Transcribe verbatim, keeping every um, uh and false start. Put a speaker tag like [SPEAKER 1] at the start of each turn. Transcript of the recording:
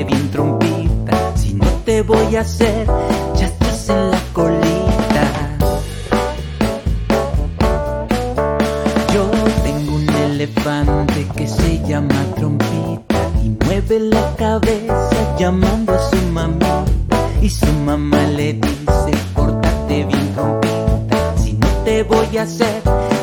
[SPEAKER 1] pórtate bien trompita, si no te voy a hacer, ya estás en la colita. Yo tengo un elefante que se llama Trompita y mueve la cabeza llamando a su mamita, y su mamá le dice, pórtate bien trompita, si no te voy a hacer,